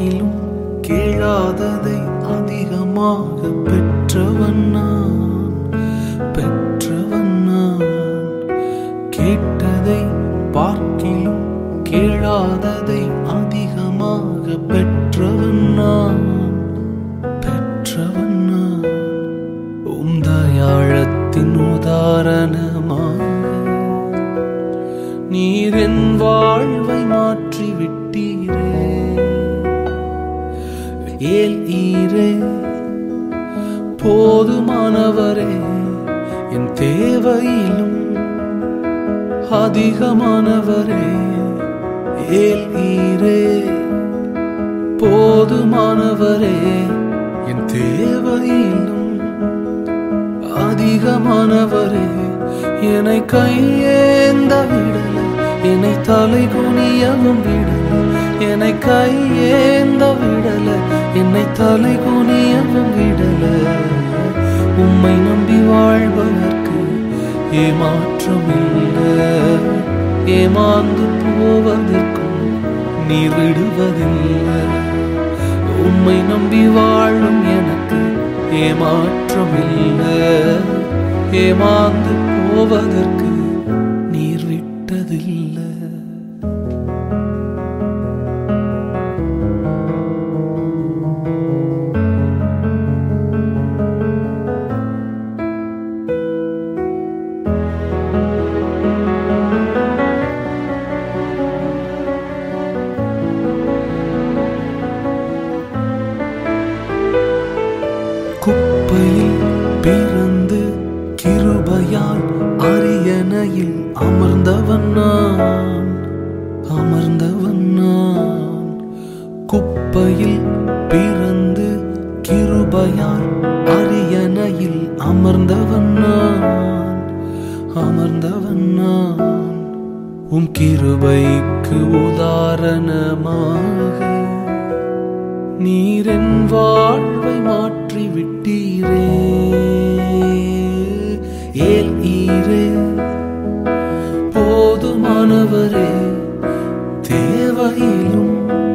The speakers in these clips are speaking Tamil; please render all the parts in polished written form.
பார்க்கிலும் கேளாததை அதிகமாக பெற்றவன் நான், பெற்றவன் நான். கேட்டதை பார்க்கிலும் கேளாததை அதிகமாக பெற்றவன் நான், பெற்றவன் நான். தயாளத்தின் உதாரணமாக நீர் என் வாழ்வை மாற்றி விட்டீரே. ஏல் ஈரே போதுமானவரே, என் தேவையிலும் அதிகமானவரே. ஏல் ஈரே போதுமானவரே, என் தேவையிலும் அதிகமானவரே. என்னை கையேந்த விடல, என்னை தலை குனியவும் விடல. என்னை கையேந்த விடல, என்னை தலை குனியவும் விடல. உம்மை நம்பி வாழ்பவர்க்கு ஏமாற்றமில்லை. ஏமாந்து போவதற்கும் நீர் விடுவதில்லை. உம்மை நம்பி வாழும் எனக்கு ஏமாற்றமில்லை. ஏமாந்து போவதற்கு நீர் விட்டதில்லை. குப்பையில் பிறந்து கிருபையால் அரியணையில் அமர்ந்தவன் நான், அமர்ந்தவன் நான். குப்பையில் பிறந்து கிருபையால் அரியணையில் அமர்ந்தவன் நான், அமர்ந்தவன் நான். உம் கிருபைக்கு உதாரணமாக நீர் என் வாழ்வை மாற்றி விட்டீரே. ஏல் ஈரே போதுமானவரே, தேவையிலும்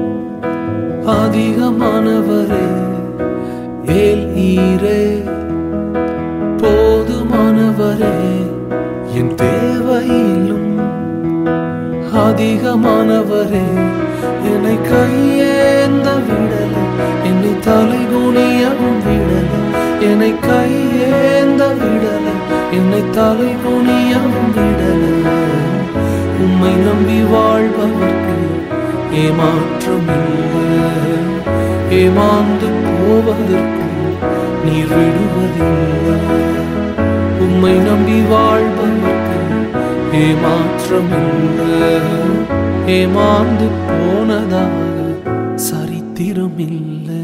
அதிகமானவரே. ஏல் ஈரே போதுமானவரே, என் தேவையிலும் அதிகமானவரே. என்னை கையேந்த விடல, என்னை தலை குனியவும் விடல. என்னை கையேந்த விடல, என்னை தலை குனியவும் விடல. உம்மை நம்பி வாழ்பவர்க்கு ஏமாற்றமில்லை. ஏமாந்து போவதற்கும் நீர் விடுவதில்லை. உம்மை நம்பி வாழ்பவர்க்கு ஏமாற்றமில்லை. ஏமாந்து போனதாக சரித்திரமில்லை.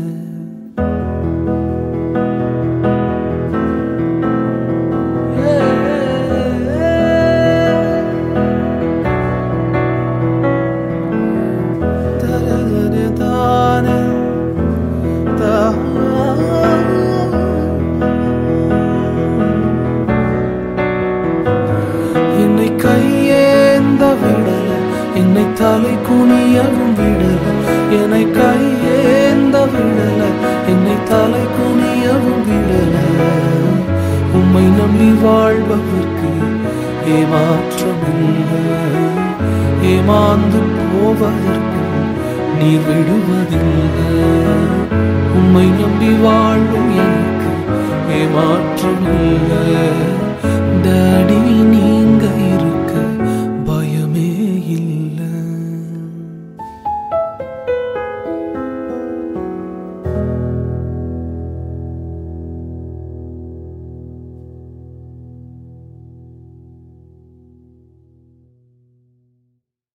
என்னை கையேந்த விடல, என்னை தலை குனியவும் விடல. என்னை கையேந்த விடல, என்னை தலை குனியவும் விடல. உம்மை நம்பி வாழ்பவர்க்கு ஏமாற்றமில்லை. ஏமாந்து போவதற்கும் நீர் விடுவதில்லை. உம்மை நம்பி வாழும் எனக்கு ஏமாற்றமில்லை. டாடி நீ